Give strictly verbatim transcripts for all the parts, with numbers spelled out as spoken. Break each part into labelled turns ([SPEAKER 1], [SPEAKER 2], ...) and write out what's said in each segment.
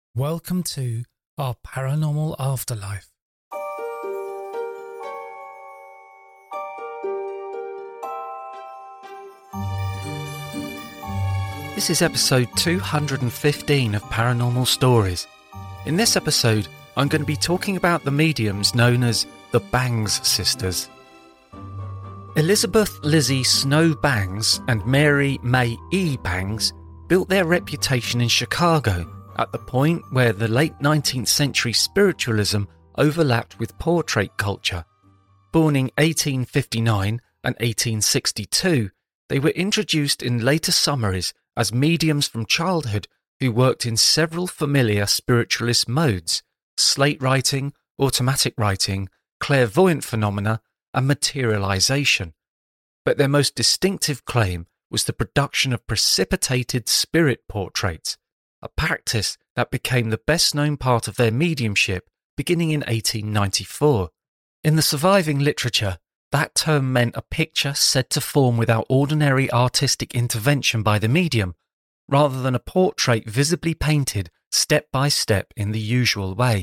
[SPEAKER 1] Welcome to our paranormal afterlife.
[SPEAKER 2] This is episode two hundred fifteen of Paranormal Stories. In this episode, I'm going to be talking about the mediums known as the Bangs Sisters. Elizabeth Lizzie Snow Bangs and Mary May E. Bangs built their reputation in Chicago at the point where the late nineteenth century spiritualism overlapped with portrait culture. Born in eighteen fifty-nine and eighteen sixty-two, they were introduced in later summaries as mediums from childhood who worked in several familiar spiritualist modes: slate writing, automatic writing, clairvoyant phenomena, and materialization. But their most distinctive claim was the production of precipitated spirit portraits, a practice that became the best-known part of their mediumship beginning in eighteen ninety-four. In the surviving literature, that term meant a picture said to form without ordinary artistic intervention by the medium, rather than a portrait visibly painted step by step in the usual way.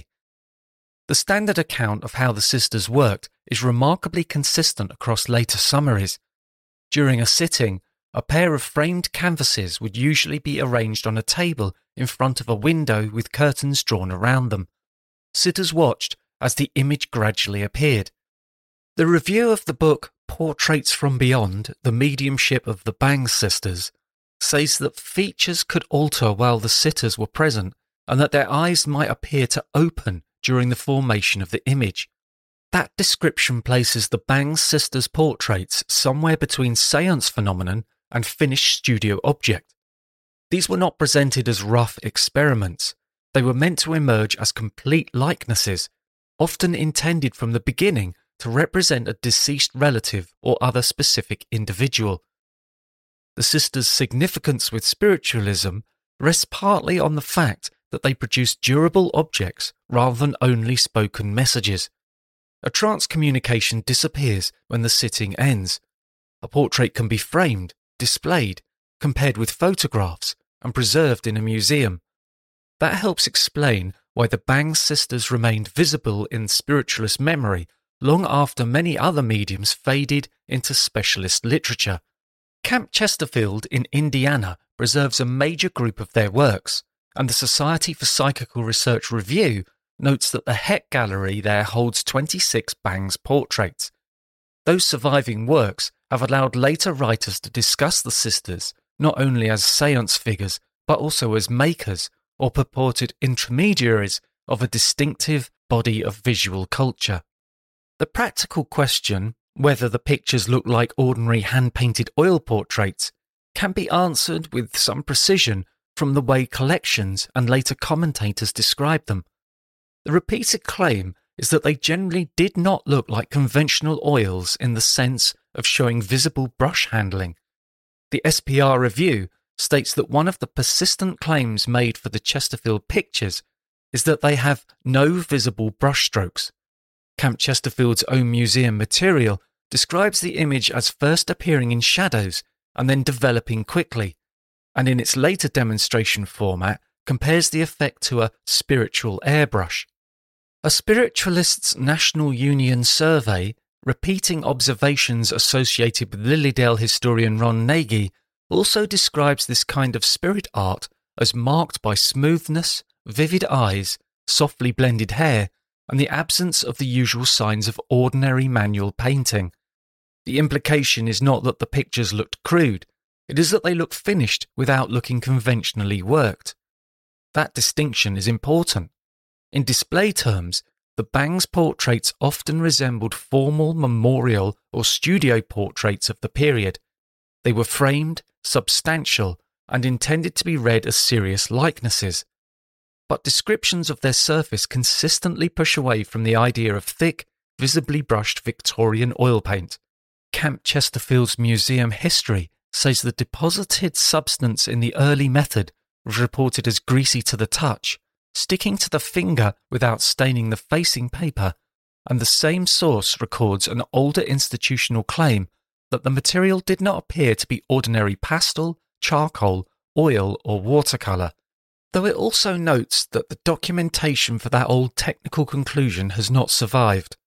[SPEAKER 2] The standard account of how the sisters worked is remarkably consistent across later summaries. During a sitting, a pair of framed canvases would usually be arranged on a table in front of a window with curtains drawn around them. Sitters watched as the image gradually appeared. The review of the book Portraits from Beyond, The Mediumship of the Bangs Sisters, says that features could alter while the sitters were present and that their eyes might appear to open during the formation of the image. That description places the Bangs sisters' portraits somewhere between seance phenomenon and finished studio object. These were not presented as rough experiments. They were meant to emerge as complete likenesses, often intended from the beginning to represent a deceased relative or other specific individual. The sisters' significance with spiritualism rests partly on the fact that they produce durable objects rather than only spoken messages. A trance communication disappears when the sitting ends. A portrait can be framed, displayed, compared with photographs, and preserved in a museum. That helps explain why the Bangs sisters remained visible in spiritualist memory long after many other mediums faded into specialist literature. Camp Chesterfield in Indiana preserves a major group of their works, and the Society for Psychical Research Review notes that the Heck Gallery there holds twenty-six Bangs portraits. Those surviving works have allowed later writers to discuss the sisters not only as seance figures but also as makers or purported intermediaries of a distinctive body of visual culture. The practical question, whether the pictures look like ordinary hand-painted oil portraits, can be answered with some precision from the way collections and later commentators describe them. The repeated claim is that they generally did not look like conventional oils in the sense of showing visible brush handling. The S P R Review states that one of the persistent claims made for the Chesterfield pictures is that they have no visible brushstrokes. Camp Chesterfield's own museum material describes the image as first appearing in shadows and then developing quickly, and in its later demonstration format compares the effect to a spiritual airbrush. A Spiritualists' National Union survey, repeating observations associated with Lilydale historian Ron Nagy, also describes this kind of spirit art as marked by smoothness, vivid eyes, softly blended hair, and the absence of the usual signs of ordinary manual painting. The implication is not that the pictures looked crude, it is that they look finished without looking conventionally worked. That distinction is important. In display terms, the Bangs portraits often resembled formal memorial or studio portraits of the period. They were framed, substantial, and intended to be read as serious likenesses. But descriptions of their surface consistently push away from the idea of thick, visibly brushed Victorian oil paint. Camp Chesterfield's museum history says the deposited substance in the early method was reported as greasy to the touch, sticking to the finger without staining the facing paper, and the same source records an older institutional claim that the material did not appear to be ordinary pastel, charcoal, oil, or watercolour. though it also notes that the documentation for that old technical conclusion has not survived.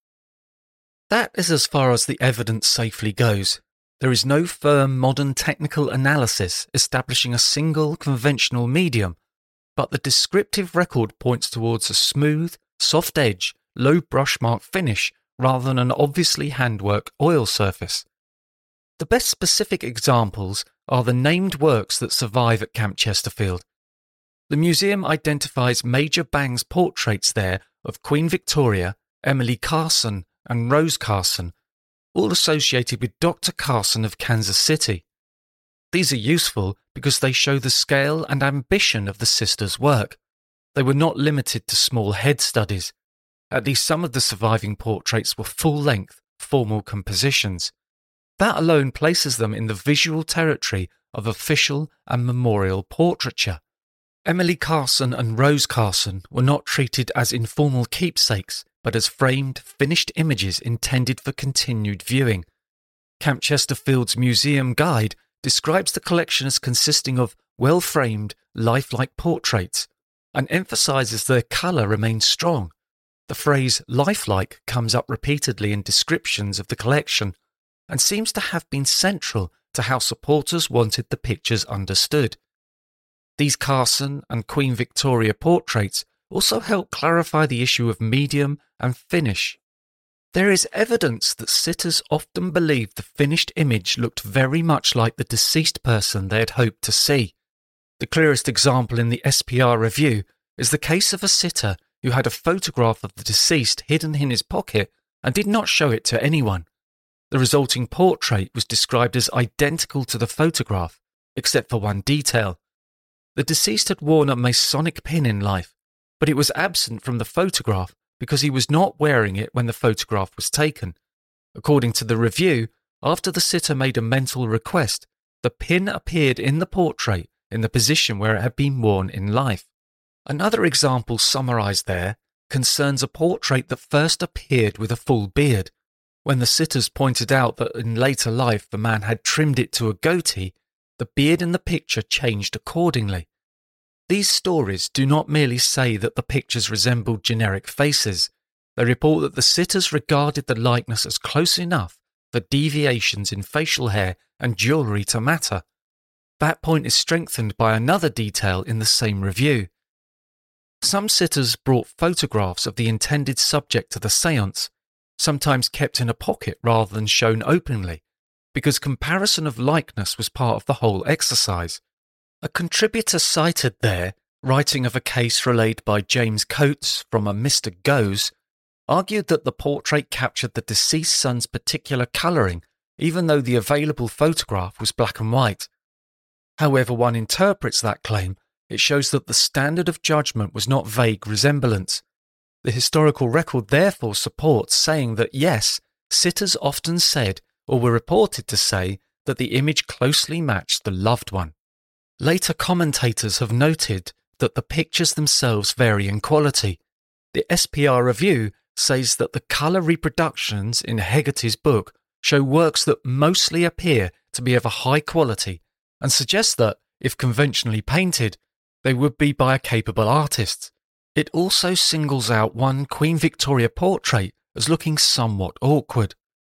[SPEAKER 2] That is as far as the evidence safely goes. There is no firm modern technical analysis establishing a single conventional medium, but the descriptive record points towards a smooth, soft edge, low brushmark finish rather than an obviously handwork oil surface. The best specific examples are the named works that survive at Camp Chesterfield. The museum identifies Major Bang's portraits there of Queen Victoria, Emily Carson, and Rose Carson, all associated with Doctor Carson of Kansas City. These are useful because they show the scale and ambition of the sisters' work. They were not limited to small head studies. At least some of the surviving portraits were full-length, formal compositions. That alone places them in the visual territory of official and memorial portraiture. Emily Carson and Rose Carson were not treated as informal keepsakes, but as framed, finished images intended for continued viewing. Camp Chesterfield's museum guide describes the collection as consisting of well-framed, lifelike portraits, and emphasises their colour remains strong. The phrase lifelike comes up repeatedly in descriptions of the collection, and seems to have been central to how supporters wanted the pictures understood. These Carson and Queen Victoria portraits also help clarify the issue of medium and finish. There is evidence that sitters often believed the finished image looked very much like the deceased person they had hoped to see. The clearest example in the S P R review is the case of a sitter who had a photograph of the deceased hidden in his pocket and did not show it to anyone. The resulting portrait was described as identical to the photograph, except for one detail. The deceased had worn a Masonic pin in life, but it was absent from the photograph because he was not wearing it when the photograph was taken. According to the review, after the sitter made a mental request, the pin appeared in the portrait in the position where it had been worn in life. Another example summarised there concerns a portrait that first appeared with a full beard. When the sitters pointed out that in later life the man had trimmed it to a goatee, the beard in the picture changed accordingly. These stories do not merely say that the pictures resembled generic faces. They report that the sitters regarded the likeness as close enough for deviations in facial hair and jewellery to matter. That point is strengthened by another detail in the same review. Some sitters brought photographs of the intended subject to the séance, sometimes kept in a pocket rather than shown openly, because comparison of likeness was part of the whole exercise. A contributor cited there, writing of a case relayed by James Coates from a Mister Goes, argued that the portrait captured the deceased son's particular colouring, even though the available photograph was black and white. However one interprets that claim, it shows that the standard of judgment was not vague resemblance. The historical record therefore supports saying that yes, sitters often said, or were reported to say, that the image closely matched the loved one. Later commentators have noted that the pictures themselves vary in quality. The S P R review says that the colour reproductions in Hegarty's book show works that mostly appear to be of a high quality and suggest that, if conventionally painted, they would be by a capable artist. It also singles out one Queen Victoria portrait as looking somewhat awkward.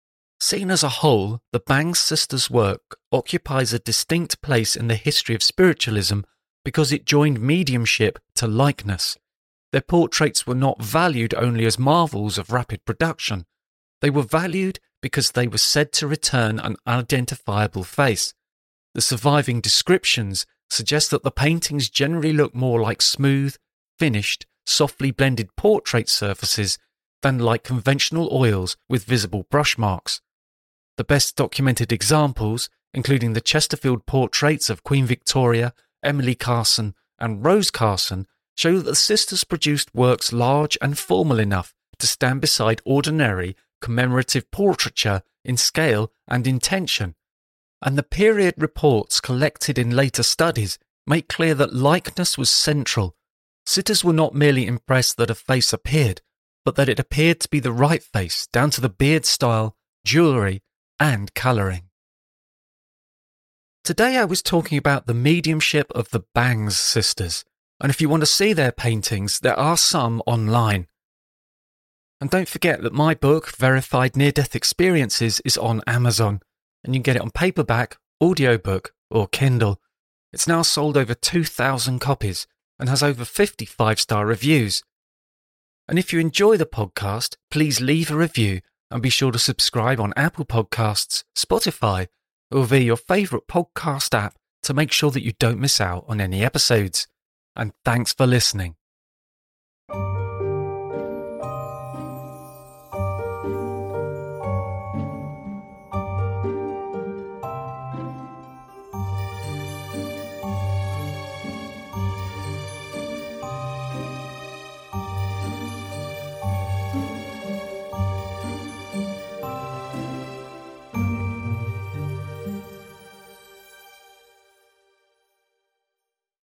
[SPEAKER 2] Seen as a whole, the Bang sisters' work occupies a distinct place in the history of spiritualism because it joined mediumship to likeness. Their portraits were not valued only as marvels of rapid production. They were valued because they were said to return an unidentifiable face. The surviving descriptions suggest that the paintings generally look more like smooth, finished, softly blended portrait surfaces than like conventional oils with visible brush marks. The best documented examples, including the Chesterfield portraits of Queen Victoria, Emily Carson, and Rose Carson, show that the sisters produced works large and formal enough to stand beside ordinary commemorative portraiture in scale and intention. And the period reports collected in later studies make clear that likeness was central. Sitters were not merely impressed that a face appeared, but that it appeared to be the right face down to the beard style, jewellery, and colouring. Today I was talking about the mediumship of the Bangs sisters. And if you want to see their paintings, there are some online. And don't forget that my book, Verified Near-Death Experiences, is on Amazon, and you can get it on paperback, audiobook, or Kindle. It's now sold over two thousand copies and has over fifty five-star reviews. And if you enjoy the podcast, please leave a review and be sure to subscribe on Apple Podcasts, Spotify, or via your favourite podcast app to make sure that you don't miss out on any episodes. And thanks for listening.